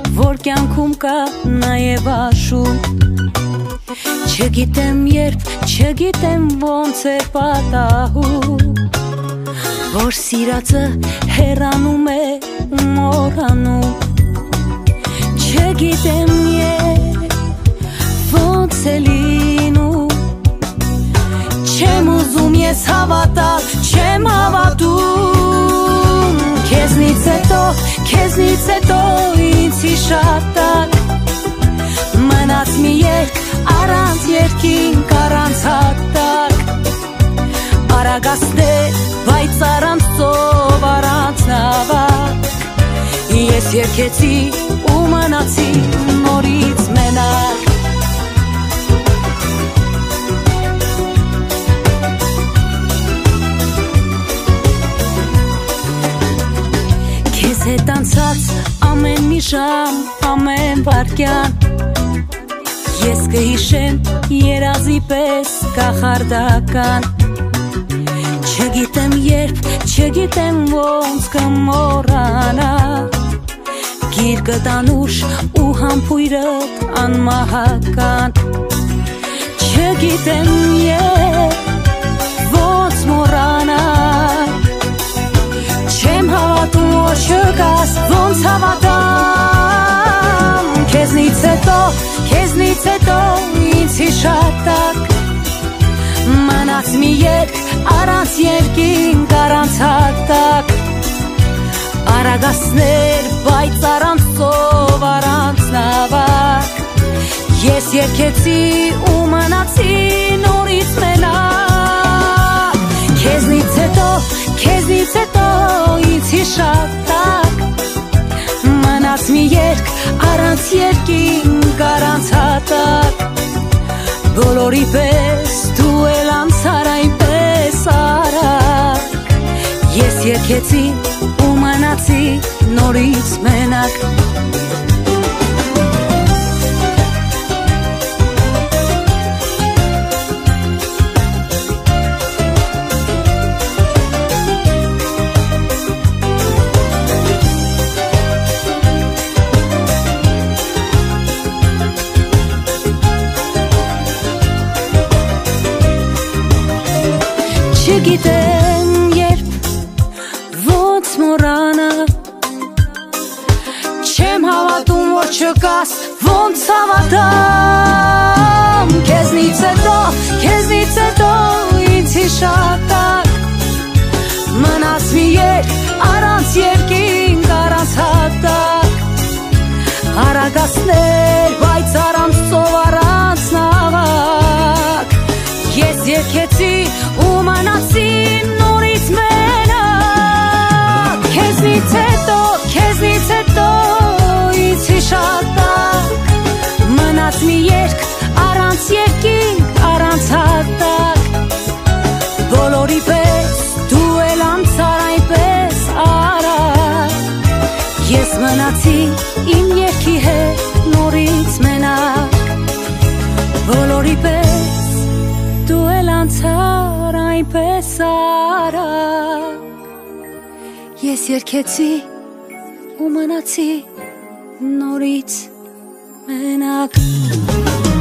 որ կյանքում կա նաև աշուն Չգիտեմ երբ, չգիտեմ ոնց է պատահում Որ սիրածը հեռանում է ու մոռանում Չգիտեմ երբ, ոնց է լինում Չեմ ուզում ես հավատալ, չեմ հավատում Քեզնից հետո ինձ հիշատակ Մնաց մի երկ առանց երկինք առանց հատակ Արագացներ, բայց առանց ծով առանց նավակ Ես երգեցի ու մնացի նորից մենակ Քեզ հետ անցած ամեն մի ժամ, ամեն վայրկյան Ես կհիշեմ երազի պես կախարդական Չգիտեմ երբ, չգիտեմ ոնց կմոռանա Գիրկդ անուշ ու համբույրդ անմահական Չգիտեմ երբ, ոնց մոռանա Չեմ հավատում որ չկաս, ոնց հավատամ Քեզնից հետո ինձ հիշատակ Մնաց մի երկ առանց երկինք առանց հատակ Արագացներ, բայց առանց ծով առանց նավակ Ես երգեցի ու մնացի նորից մենակ Քեզնից հետո ինձ հիշատակ Մնաց մի երկ առանց երկինք առանց հատակ Բոլորի պես դու էլ անցար այնպես արագ Ես երգեցի ու մնացի նորից մենակ Չգիտեմ երբ, ոնց մոռանա Չեմ հավատում որ չկաս, ոնց հավատամ Քեզնից հետո ինձ հիշատակ Մնաց մի երկ առանց երկինք առանց հատակ Արագացներ, բայց առանց ծով առանց նավակ Ես երգեցի ու մնացի նորից մենակ Քեզնից հետո ինձ հիշատակ Մնաց մի երկ առանց երկինք առանց հատակ Բոլորի պես դու էլ անցար այնպես արագ Ես մնացի իմ երգի հետ նորից մենակ Բոլորի պես դու էլ անցար այնպես արագ Ես երգեցի ու մնացի նորից մենակ